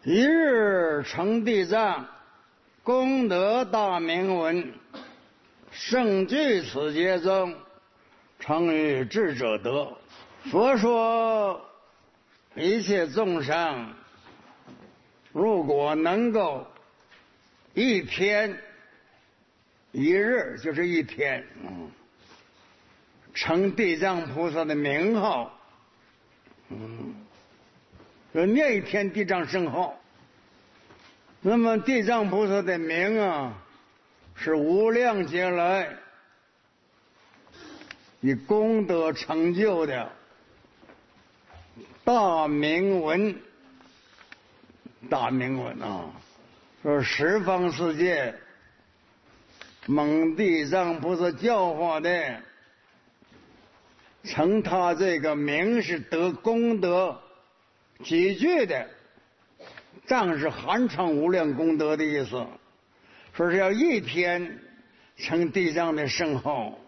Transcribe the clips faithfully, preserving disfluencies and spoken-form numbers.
一日成地藏，功德大明文，胜具此劫中，成于智者德。佛说，一切众生，如果能够一天一日，就是一天，嗯，成地藏菩萨的名号，嗯，就念一天地藏圣号。那么地藏菩萨的名啊，是无量劫来以功德成就的大明文，大明文啊，说十方世界蒙地藏菩萨教化的，称他这个名是得功德几句的，藏是含藏无量功德的意思，说是要一天成地藏的圣号，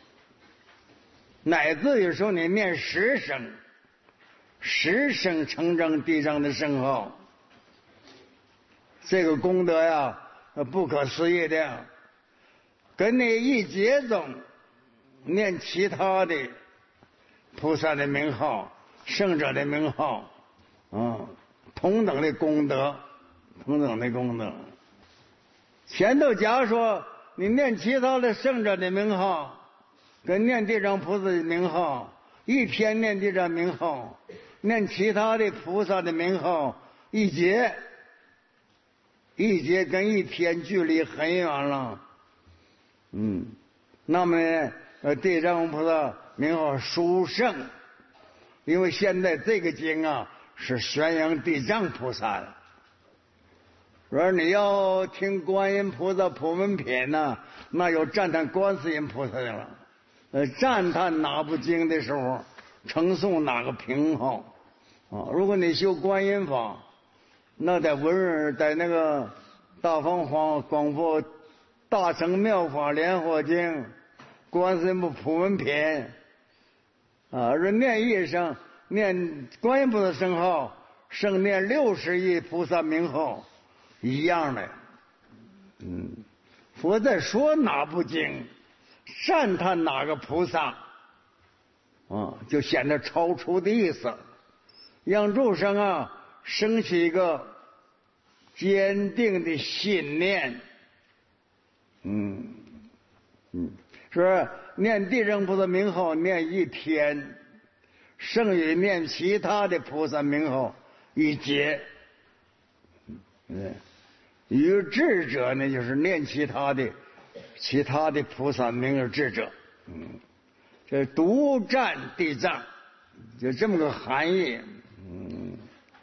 乃至有时候你念十声，十声成正地藏的圣号，这个功德呀，不可思议的，跟你一节中念其他的菩萨的名号、圣者的名号，啊，同等的功德，同等的功德。前头假如说你念其他的圣者的名号，跟念地藏菩萨的名号，一天念地藏名号，念其他的菩萨的名号，一节，一节跟一天距离很远了。嗯，那么呢，呃，地藏菩萨名号殊胜，因为现在这个经啊是宣扬地藏菩萨的。说你要听观音菩萨普门品呢，那有赞叹观世音菩萨的了。呃，赞叹哪部经的时候，称颂哪个品号啊？如果你修观音法，那在文人在那个大方广广佛大乘妙法莲华经、观世音普门品啊，是念一声，念观音菩萨圣号，胜念六十亿菩萨名号一样的。嗯，佛在说哪部经，赞叹哪个菩萨啊，就显得超出的意思，让众生啊生起一个坚定的信念。嗯嗯，说念地藏菩萨名号念一天，胜于念其他的菩萨名号一劫。嗯，于智者呢，就是念其他的其他的菩萨名而智者。嗯，这独占地藏，就这么个含义。嗯，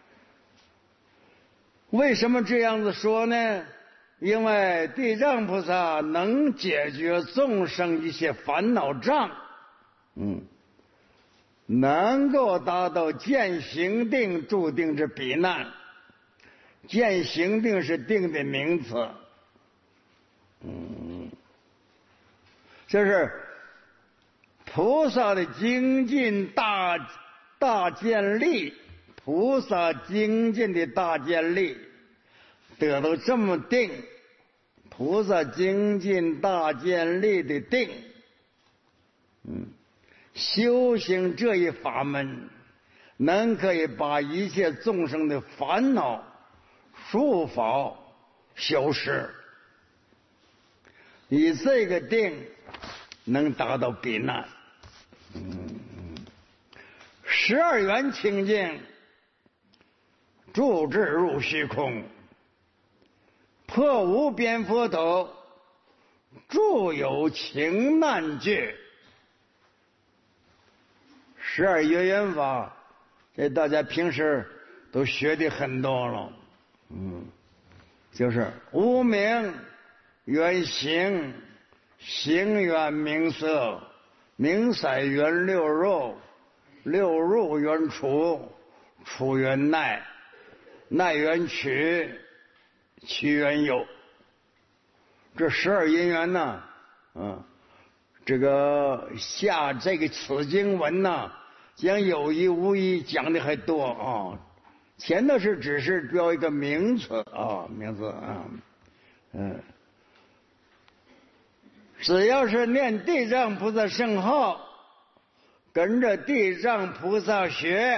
为什么这样子说呢？因为地藏菩萨能解决众生一些烦恼障，嗯，能够达到见行定住定之彼难。见行定是定的名词，嗯，这是菩萨的精进大大建立，菩萨精进的大建立得到这么定，菩萨精进大建立的定，嗯，修行这一法门，能可以把一切众生的烦恼束缚消失，以这个定能达到彼难。嗯，十二缘清净，住智入虚空，破无边佛斗，住有情难觉。十二因缘法，这大家平时都学的很多了。嗯，就是无名缘行，行缘名色，名色缘六入，六入缘处，处缘耐，耐缘取，取缘有。这十二因缘呢，嗯，这个下这个此经文呢，讲有一无一讲的还多啊。 前头是只是标一个名词啊，名词啊，嗯，只要是念地藏菩萨圣号，跟着地藏菩萨学，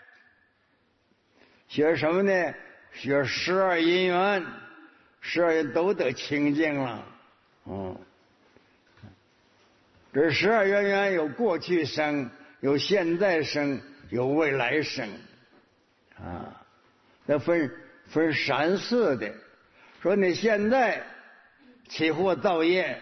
学什么呢？学十二因缘，十二因都得清净了。嗯，这十二因缘有过去生，有现在生，有未来生，啊，那分分三世的。说你现在起祸造业，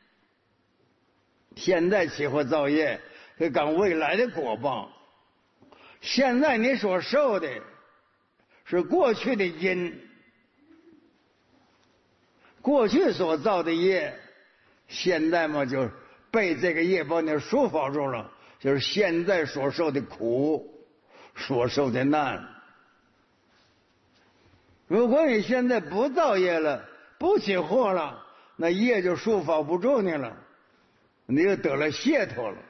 现在起祸造业，这赶未来的果报。现在你所受的是过去的因，过去所造的业，现在嘛就被这个业把你束缚住了，就是现在所受的苦，所受的难。如果你现在不造业了，不起祸了，那业就束缚不住你了，你就得了解脱了。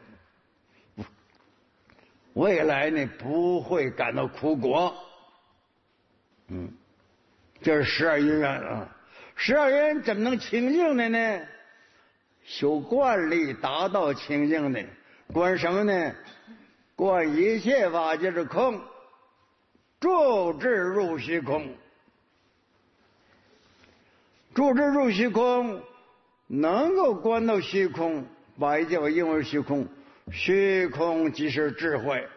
未来你不会感到苦果。嗯，这是十二因缘啊。十二因缘怎么能清净的呢？修观力达到清净的。观什么呢？观一切法皆是空，住智入虚空。住智入虚空，能够观到虚空，把一切法应为虚空，虚空即是智慧。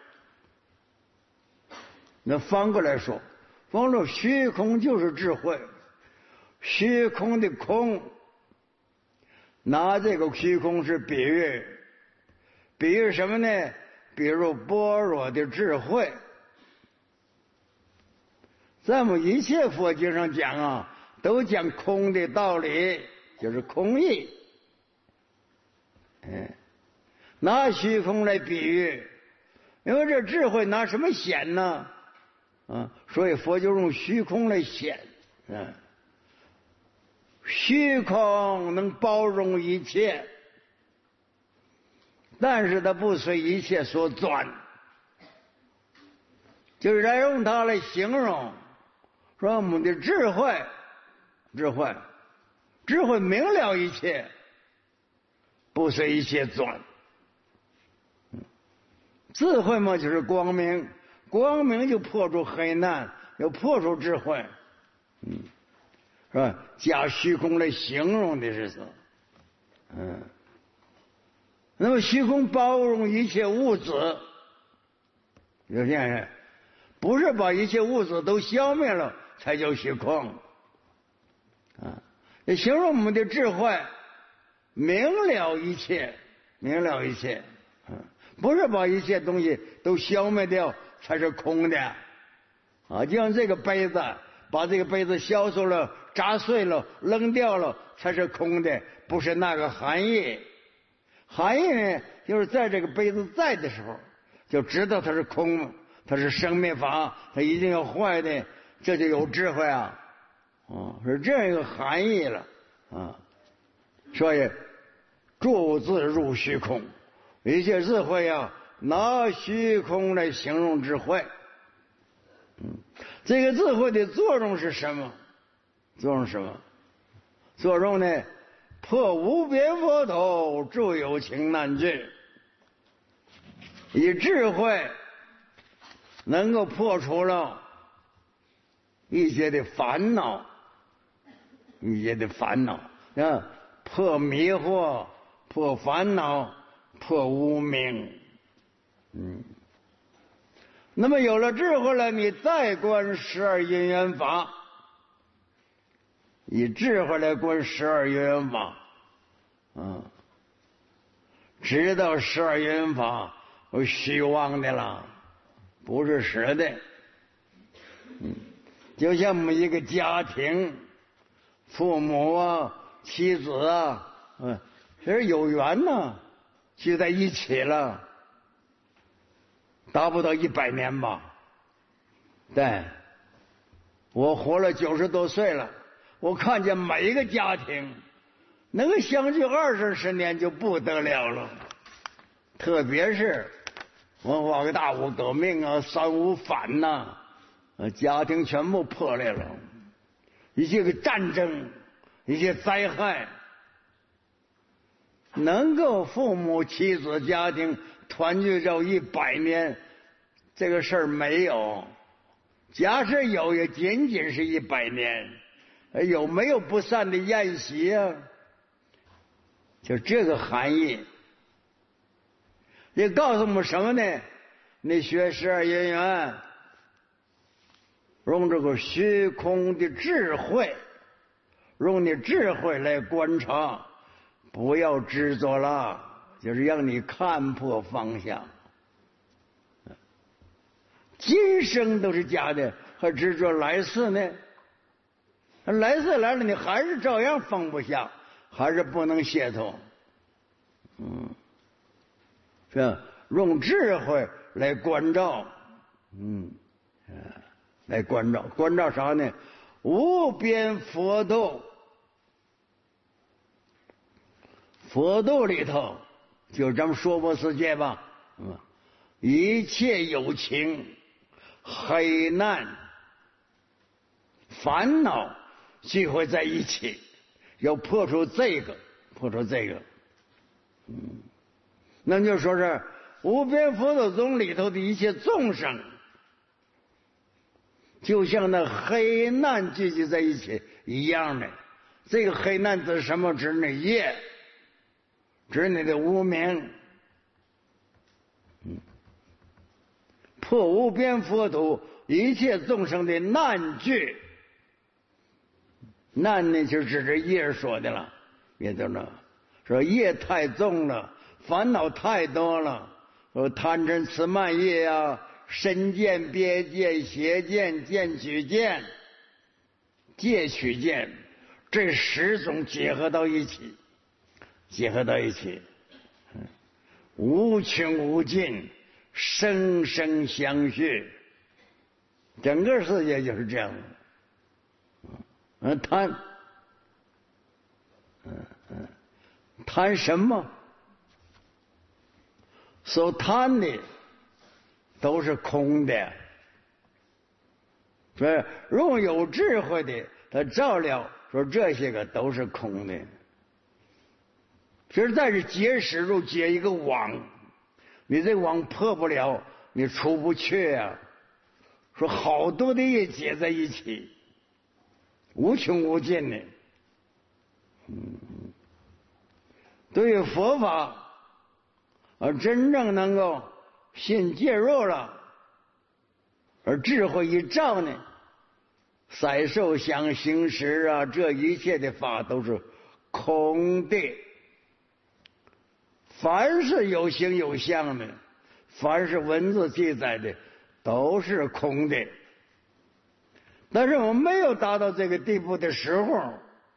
那反过来说，反过来虚空就是智慧。虚空的空，拿这个虚空是比喻，比喻什么呢？比如般若的智慧。在我们一切佛经上讲啊，都讲空的道理，就是空义。嗯，拿虚空来比喻，因为这智慧拿什么显呢？啊，所以佛就用虚空来显。嗯，虚空能包容一切，但是它不随一切所转，就是来用它来形容，说我们的智慧。智慧，智慧明了一切，不随一切转。智慧嘛，就是光明，光明就破除黑暗，又破除智慧，嗯，是吧？加虚空来形容的是什么？嗯，那么虚空包容一切物质，有些人不是把一切物质都消灭了才叫虚空。啊，也形容我们的智慧明了一切，明了一切，嗯，不是把一切东西都消灭掉才是空的，啊，就像这个杯子，把这个杯子销售了、砸碎了、扔掉了才是空的，不是那个含义。含义呢，就是在这个杯子在的时候，就知道它是空，它是生灭法，它一定要坏的，这就有智慧啊。啊，是这样一个含义了啊，所以住自入虚空，一切智慧啊，拿虚空来形容智慧。嗯，这个智慧的作用是什么？作用是什么？作用呢？破无边佛头，诸有情难尽。以智慧能够破除了一些的烦恼。一些的烦恼啊，破迷惑，破烦恼，破无明。嗯，那么有了智慧了，你再观十二因缘法，以智慧来观十二因缘法，啊，知道十二因缘法是虚妄的了，不是实的。嗯，就像我们一个家庭。父母啊，妻子啊，嗯，其实有缘呢，聚在一起了，达不到一百年吧。对，我活了九十多岁了，我看见每一个家庭能够相聚二十十年就不得了了，特别是文化大革命啊、三五反呐、 呃，家庭全部破裂了，一些个战争，一些灾害，能够父母妻子家庭团聚到一百年，这个事儿没有。假设有，也仅仅是一百年。有没有不散的宴席啊？就这个含义。也告诉我们什么呢？你学十二因缘，用这个虚空的智慧，用你智慧来观察，不要执着了，就是让你看破方向。今生都是假的，还执着来世呢？来世来了，你还是照样放不下，还是不能解脱。嗯，是用智慧来关照，嗯，来关照，关照啥呢？无边佛道，佛道里头就咱们说佛世界吧，嗯，一切有情、黑难、烦恼聚会在一起，要破除这个，破除这个，嗯，那就说是无边佛道中里头的一切众生，就像那黑难聚集在一起一样的。这个黑难指什么？指那业，指你的无明。嗯，破无边佛土一切众生的难聚。难呢，就指着业说的了，也就那说业太重了，烦恼太多了，说贪嗔痴慢业啊，身见、别见、邪见、见取见、戒取见，这十种结合到一起，结合到一起，无穷无尽，生生相续，整个世界就是这样的。嗯，贪，嗯嗯，贪什么？所贪的都是空的。所以，如果有智慧的，他照料说这些个都是空的。实在是结石如结一个网，你这网破不了，你出不去啊。说好多的业结在一起。无穷无尽的，嗯，对于佛法，而真正能够信介入了，而智慧一照呢，色受想行识啊，这一切的法都是空的。凡是有形有相的，凡是文字记载的，都是空的。但是我们没有达到这个地步的时候，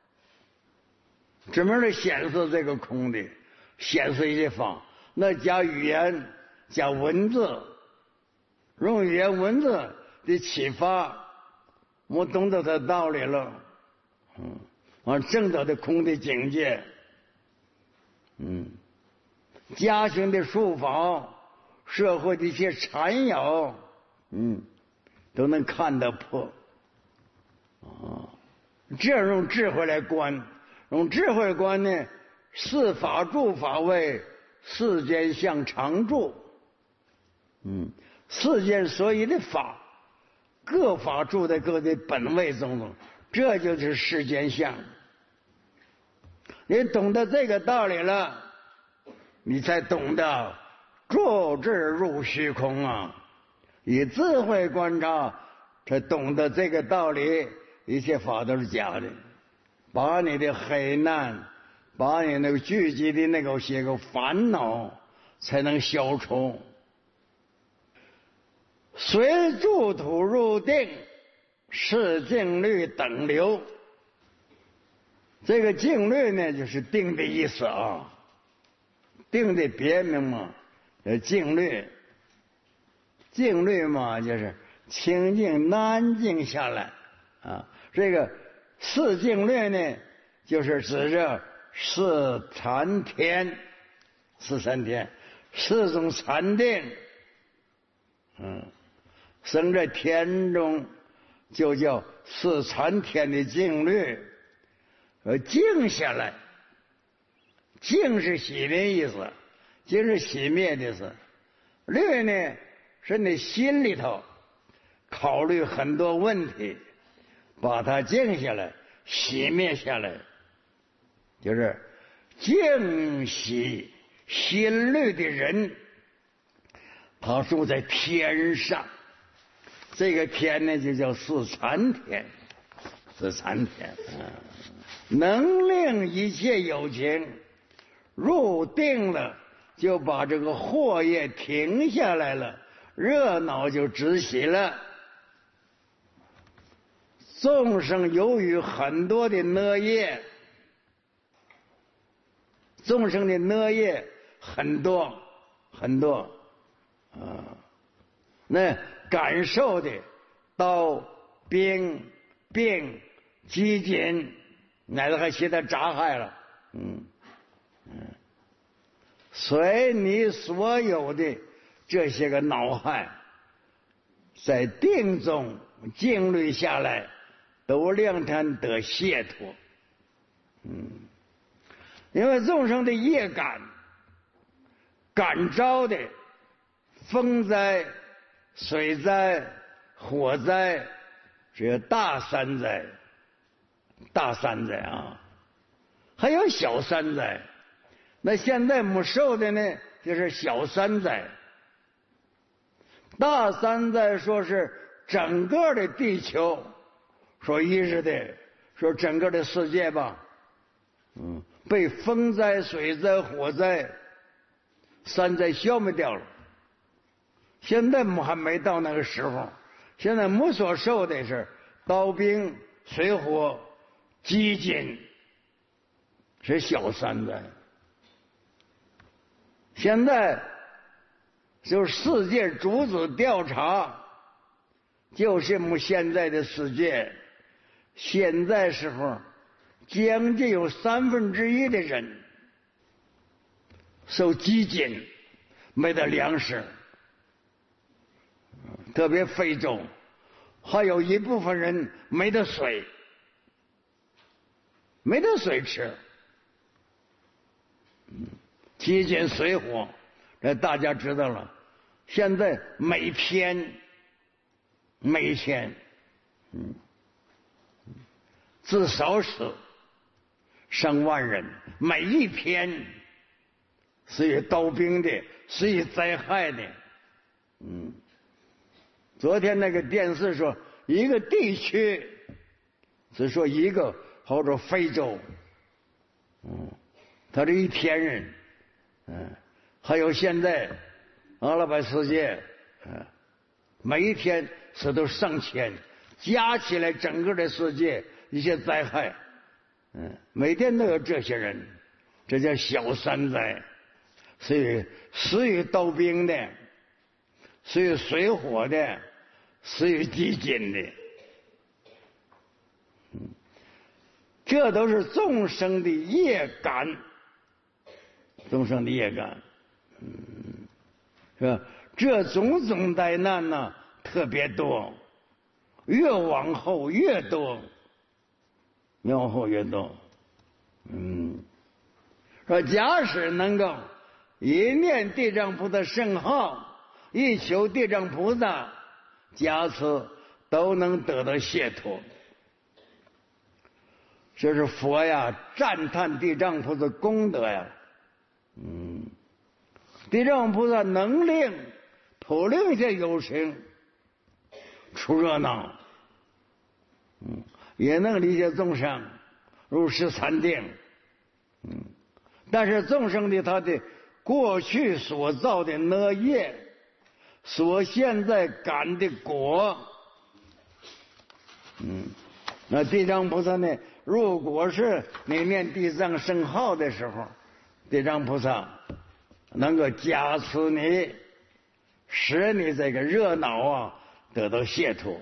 专门的显示这个空的，显示一些法，那加语言，加文字，用语言文字的启发，我懂得这道理了，嗯，啊，证得的空的境界，嗯，家庭的术法，社会的一些缠绕，嗯，都能看得破。啊，这样用智慧来观，用智慧观呢，四法住法位，世间相常住。嗯，世间所有的法，各法住在各的本位中中，这就是世间相。你懂得这个道理了，你才懂得住智入虚空啊！以智慧观察，才懂得这个道理。一切法都是假的，把你的黑难，把你那个聚集的那个些个烦恼才能消除。随住土入定，是静虑等流。这个静虑呢，就是定的意思啊，定的别名嘛，叫静虑。静虑嘛，就是清静安静下来。啊，这个四静虑呢，就是指着四禅天，四禅天，四种禅定，嗯， 生在田中，就叫四禅天的静虑，呃，静下来。静是熄的意思，静是熄灭的意思。虑呢，是你心里头考虑很多问题，把它静下来，熄灭下来，就是静息心虑的人，他住在天上。这个天呢，就叫四禅天，四禅天，嗯，能令一切有情入定了，就把这个祸业停下来了，热闹就止息了。众生由于很多的恶业，众生的恶业很多很多啊，那感受的刀兵病饥馑，乃至还现在杀害了，嗯嗯，随你所有的这些个恼害，在定中静虑下来，都令他得解脱。嗯，因为众生的业感感召的风灾、水灾、火灾，只有大三灾，大三灾啊，还有小三灾。那现在没受的呢，就是小三灾。大三灾说是整个的地球所依日的，说整个的世界吧，嗯，被风灾、水灾、火灾三灾消灭掉了。现在我还没到那个时候，现在我所受的是刀兵水火饥馑，是小三灾。现在就是世界主子调查，就是我们现在的世界，现在时候将近有三分之一的人受饥馑，没得粮食，特别非洲，还有一部分人没得水，没得水吃。饥馑水火，这大家知道了。现在每天每天嗯至少是上万人，每一天是有刀兵的，是有灾害的。嗯，昨天那个电视说一个地区，只说一个或者非洲，嗯，他这一天人，嗯，还有现在阿拉伯世界，嗯，每一天死都上千，加起来整个的世界一些灾害，嗯，每天都有这些人，这叫小三灾。所以死于刀兵的，死于水火的，死于饥馑的，嗯，这都是众生的业感，众生的业感，嗯，是吧？这种种灾难呢、啊、特别多，越往后越多，越往后越多。嗯，说假使能够一念地藏菩萨圣号，一求地藏菩萨加持，都能得到解脱。这是佛呀赞叹地藏菩萨功德呀。嗯，地藏菩萨能令普令些有情出热闹，嗯，也能理解众生入十禅定，嗯，但是众生的他的过去所造的恶业，所现在感的果，嗯，那地藏菩萨呢，如果是你念地藏圣号的时候，地藏菩萨能够加持你，使你这个热闹啊得到解脱。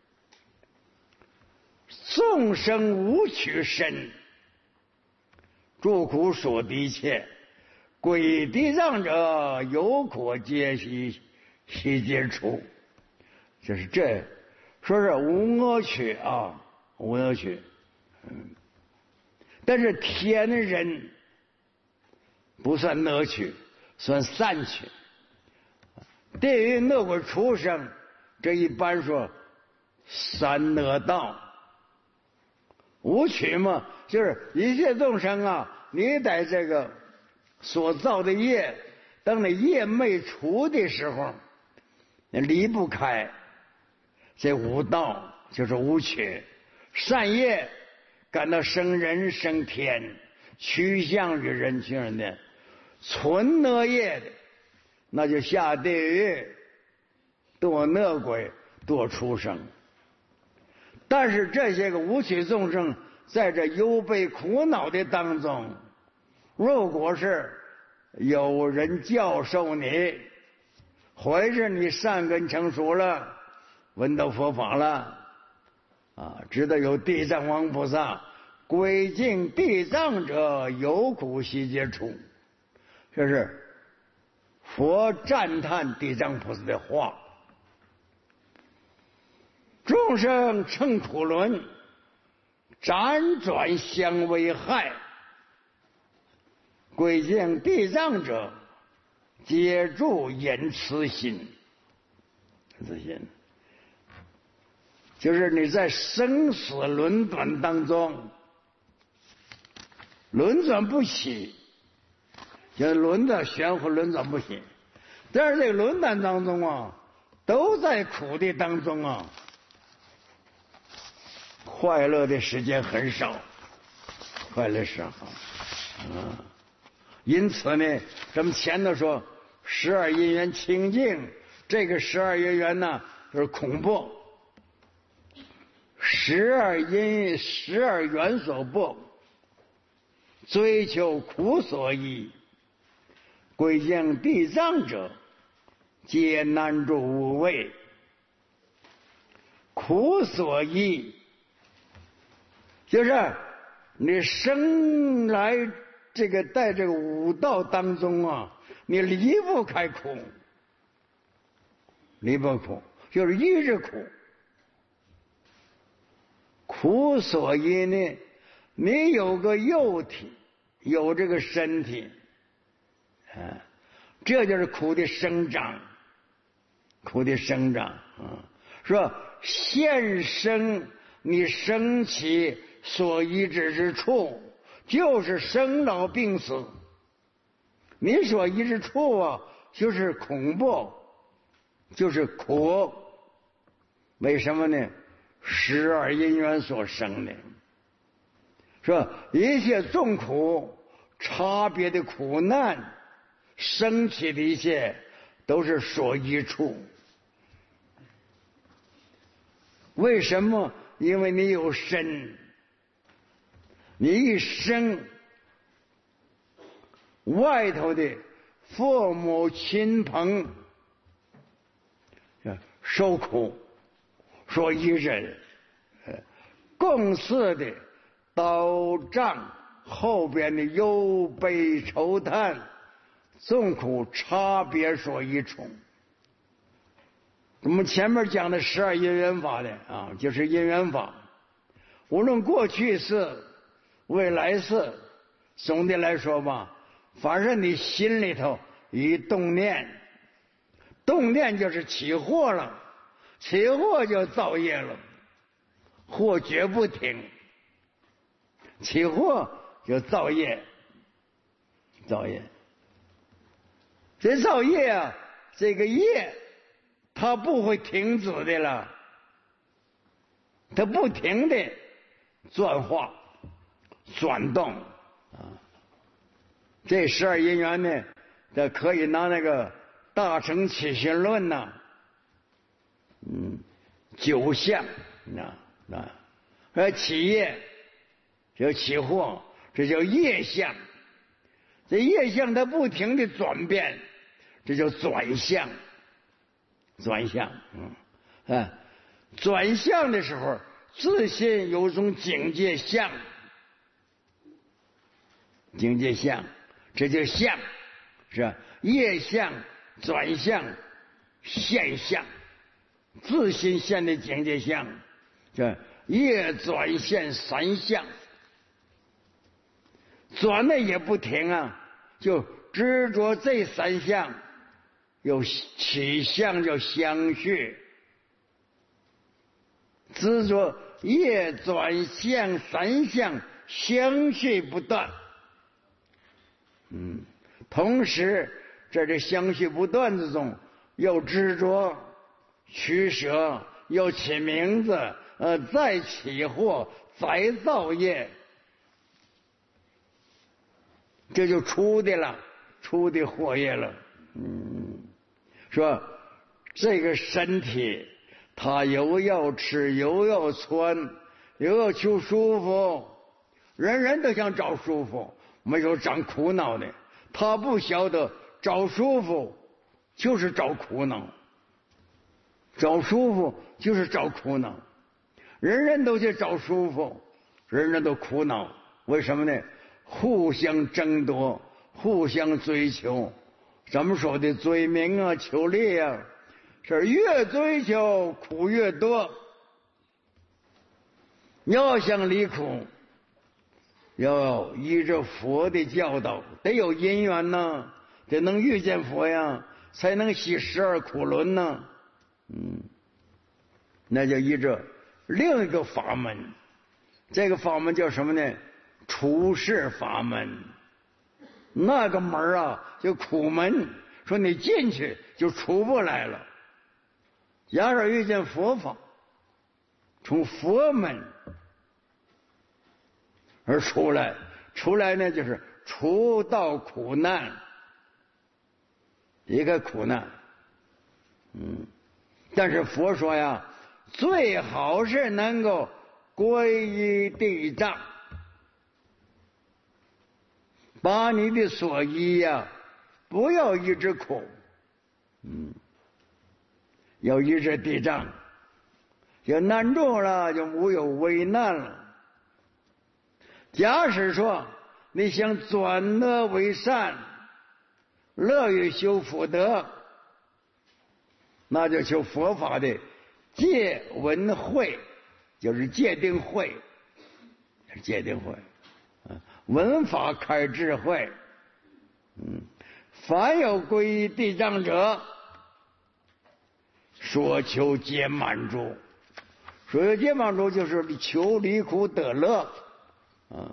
众生无取身，诸苦所敌切，归地藏者，有可皆悉悉皆除。 就是这，说是无恶趣啊，无恶趣。嗯，但是天人不算恶趣，算散趣。地狱恶鬼畜生，这一般说三恶道。无趣嘛，就是一切众生啊，你在这个所造的业，等那业没除的时候，离不开这五道，就是无趣。善业感到生人生天，趋向于人群的；存恶业的，那就下地狱，堕恶鬼，堕畜生。但是这些个无趣众生，在这忧悲苦恼的当中，如果是有人教授你，或者你善根成熟了，闻到佛法了，啊，知道有地藏王菩萨，归敬地藏者，有苦悉皆除。这是佛赞叹地藏菩萨的话。众生乘苦轮，辗转相为害，归敬地藏者，皆住言慈心。慈心就是你在生死轮转当中，轮转不息，就是轮转悬浮轮转不息。但是这个轮转当中啊，都在苦的当中啊，快乐的时间很少，快乐少啊。因此呢，咱们前头说十二因缘清净，这个十二因缘呢就是恐怖，十二因十二缘所怖，追求苦所依，归敬地藏者，皆难住无畏。苦所依，就是你生来这个在这个五道当中啊，你离不开苦，离不开苦，就是一直苦。苦所依呢，你有个肉体，有这个身体，啊，这就是苦的生长，苦的生长啊。说现生你生起所依止之处，就是生老病死。你所依之处啊，就是恐怖，就是苦。为什么呢？十二因缘所生的。说一切众苦，差别的苦难，生起的一切都是所依处。为什么？因为你有身，你一生外头的父母亲朋受苦所依人，共事的刀杖后边的忧悲愁叹，众苦差别所依处。我们前面讲的十二因缘法的啊，就是因缘法，无论过去世、未来世，总的来说吧，反正你心里头一动念，动念就是起惑了，起惑就造业了，惑绝不停，起惑就造业，造业。这造业啊，这个业它不会停止的了，它不停的转化转动啊。这十二因缘呢，这可以拿那个大乘起信论呐，嗯，九相啊啊，而起业叫起惑，这叫业相。这业相它不停的转变，这叫转向。转向，嗯，啊，转向的时候，自信有种警戒相，警戒相，这叫相，是吧？业相、转向、现象， 自心现的境界相，这业转现三相，转的也不停啊，就执着这三相，有起相叫相续，执着业转现三相，相续不断。嗯，同时在这相续不断之中，又执着取舍，又起名字，呃，再起惑，再造业，这就出的了，出的惑业了。嗯，说这个身体，他又要吃，又要穿，又要求舒服，人人都想找舒服，没有长苦恼的。他不晓得找舒服就是找苦恼，找舒服就是找苦恼，人人都去找舒服，人人都苦恼。为什么呢？互相争夺，互相追求。咱们说的追名啊，求利啊，是越追求苦越多。要想离苦，要依着佛的教导，得有因缘呢，得能遇见佛呀，才能洗十二苦轮呢。嗯，那就依着另一个法门，这个法门叫什么呢？出世法门。那个门啊，就苦门，说你进去就出不来了。假如遇见佛法，从佛门而出来，出来呢就是除道苦难，一个苦难。嗯，但是佛说呀，最好是能够皈依地藏，把你的所依呀，不要一直苦，嗯，要依着地藏，有难住了就无有危难了。假使说你想转恶为善，乐于修福德，那就求佛法的戒闻慧，就是戒定慧，戒定慧。闻法开智慧。嗯，凡有皈依地藏者，所求皆满足。所有皆满足就是求离苦得乐。啊，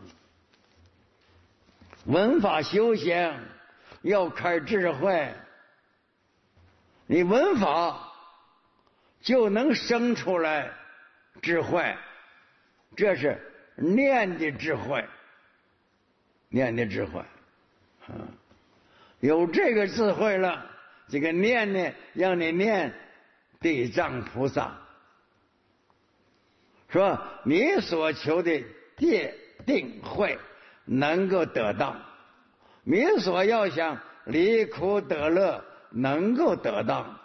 闻法修行要开智慧，你闻法就能生出来智慧，这是念的智慧，念的智慧。啊，有这个智慧了，这个念呢，让你念地藏菩萨，说你所求的戒定慧能够得到，你所要想离苦得乐能够得到。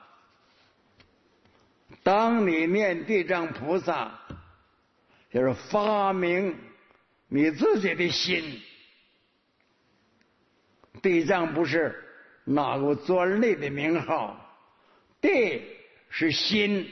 当你念地藏菩萨，就是发明你自己的心。地藏不是哪个专利的名号，地是心，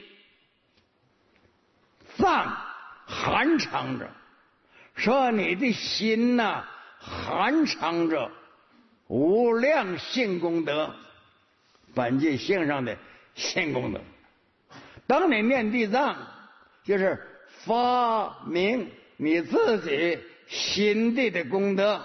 藏含藏着，说你的心呐、啊，含藏着无量性功德，本具性上的性功德。当你念地藏，就是发明你自己心地的功德，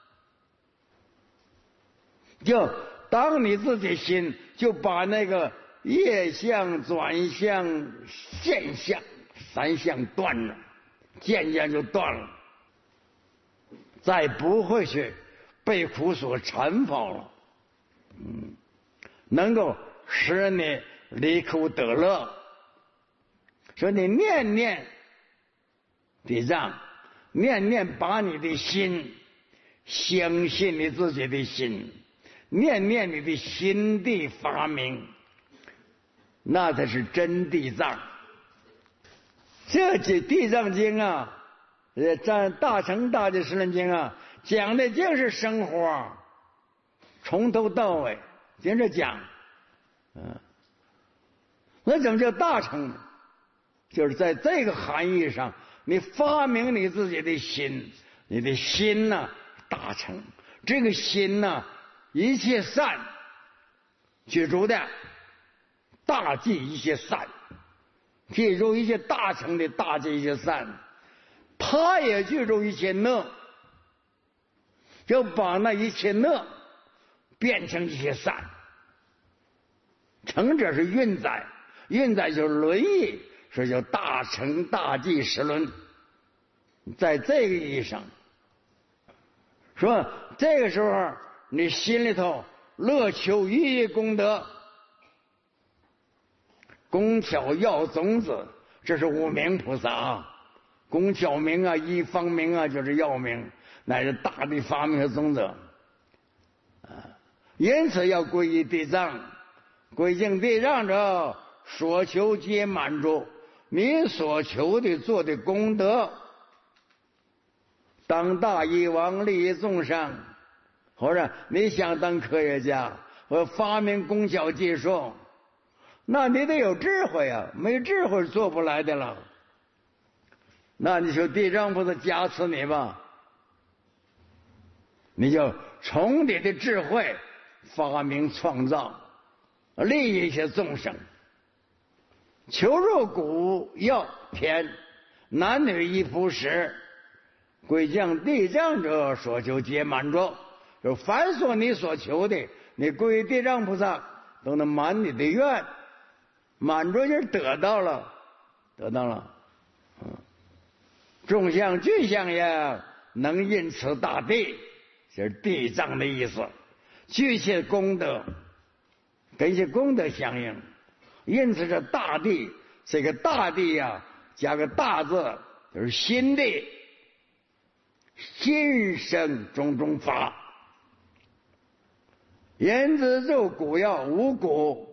就当你自己心就把那个业相、转相、现象三相断了，渐渐就断了，再不会去被苦所缠缚了。嗯，能够使你离苦得乐。说你念念地藏，念念把你的心相信你自己的心，念念你的心地发明，那才是真地藏。这这地藏经啊，呃，占大乘大的十轮经啊，讲的就是生活，从头到尾接着讲。嗯， 那怎么叫大成呢？就是在这个含义上，你发明你自己的心，你的心呢大成。这个心呢，一切善具足的，大记一切善，记住一切大成的大记一切善，他也具足一切乐，就把那一切乐变成一些善。成者是运载，运载就是轮义，所以叫大成大记十轮。在这个意义上说，这个时候你心里头乐求一切功德，工巧要种子，这是无名菩萨啊。工巧名啊，一方名啊，就是要名，乃是大地发明的种子啊。因此要皈依地藏，归敬地藏者，所求皆满足。你所求的做的功德，当大医王，利益众生，或者你想当科学家，或发明工巧技术，那你得有智慧啊，没智慧做不来的了。那你说地藏菩萨加持你吧，你就从你的智慧发明创造，利益一些众生。求入古要天，男女一仆使，归降地藏者，所求皆满足。就凡所你所求的，你归地藏菩萨都能满你的愿，满足就是得到了，得到了。嗯，众相具相也，能印此大地，就是地藏的意思。具些功德，跟一些功德相应。因此这大地，这个大地呀、啊，加个大字，就是心地，心生种种法。言之就古药五谷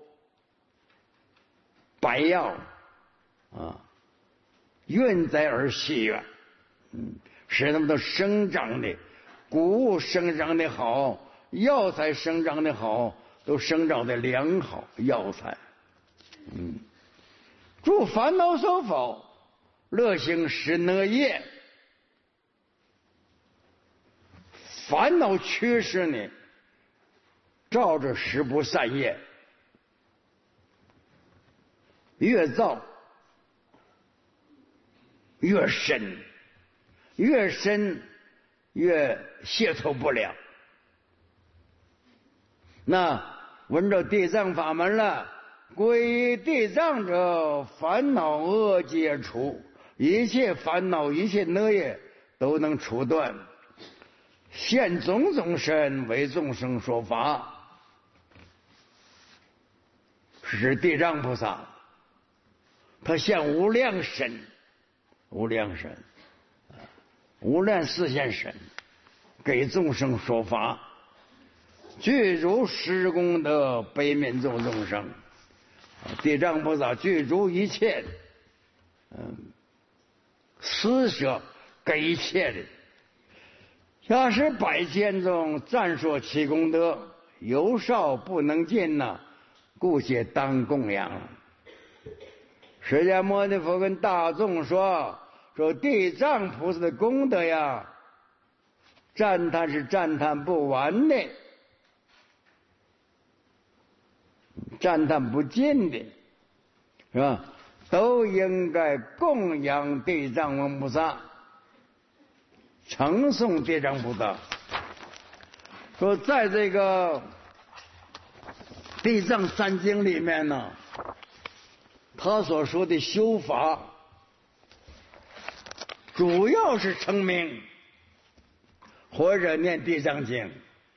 百药啊，运载而细远，嗯，使它们都生长的，谷物生长的好，药材生长的好，都生长的良好，药材。嗯，诸烦恼所否，乐行十乐业。烦恼驱使你，照着十不善业，越造越深，越深越解脱不了。那闻着地藏法门了，归依地藏者，烦恼恶皆除，一切烦恼一切恶业都能除断。现种种身为众生说法，是地藏菩萨，他现无量身，无量身，无量四现身，给众生说法，具足十功德，悲悯众众生。地藏菩萨具足一切，嗯，施舍给一切的。假使百千中赞说其功德，有少不能尽呐、啊，故且当供养。释迦牟尼佛跟大众说：“说地藏菩萨的功德呀，赞叹是赞叹不完的，赞叹不尽的，是吧？都应该供养地藏王菩萨。”称颂地藏菩萨说，在这个地藏三经里面呢，他所说的修法主要是称名或者念地藏经。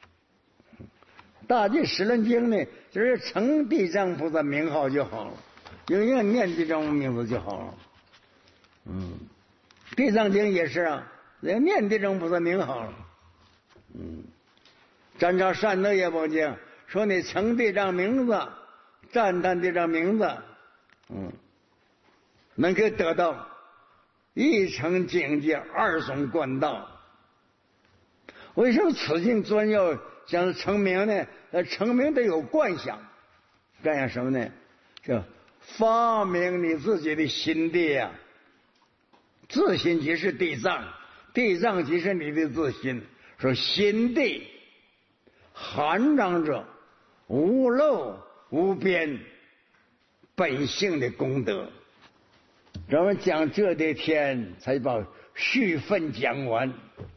大地十轮经呢，就是称地藏菩萨名号就好了，永远念地藏名字就好了。嗯，地藏经也是啊，人念地藏菩萨名好了。嗯，占照善德业报经说你称地藏名字，赞叹地藏名字，嗯，能够得到一成境界，二种贯道。为什么此经专要讲成名呢？呃，成名得有观想，观想什么呢？叫发明你自己的心地呀、啊。自心即是地藏，地藏即是你的自心。说心地含藏着无漏无边本性的功德。咱们讲这的天才把续分讲完。